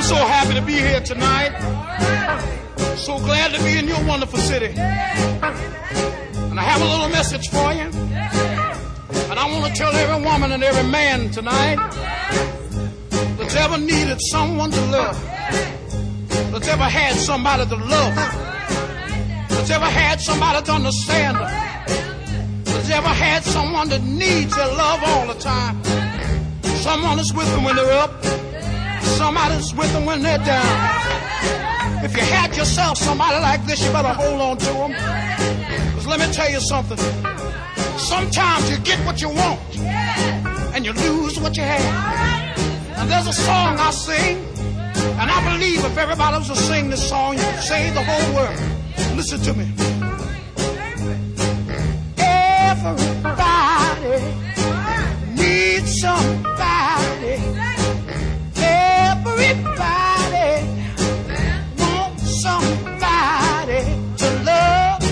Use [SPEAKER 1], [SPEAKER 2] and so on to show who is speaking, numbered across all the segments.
[SPEAKER 1] I'm so happy to be here tonight. So glad to be in your wonderful city. And I have a little message for you. And I want to tell every woman and every man tonight that's ever needed someone to love, that's ever had somebody to love, that's ever had somebody to understand them, that's ever had someone that needs their love all the time. Someone is with them when they're up, somebody's with them when they're down. If you had yourself somebody like this, you better hold on to them. Because let me tell you something. Sometimes you get what you want and you lose what you have. And there's a song I sing, and I believe if everybody was to sing this song, you could save the whole world. Listen to me. Everybody needs somebody. Everybody wants somebody to love.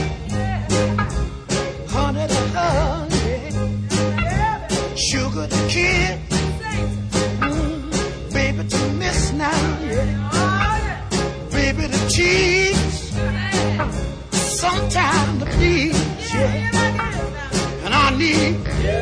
[SPEAKER 1] Honey to honey, sugar to kiss, baby to miss now, yeah. Baby to tease, sometime to please, yeah. And I need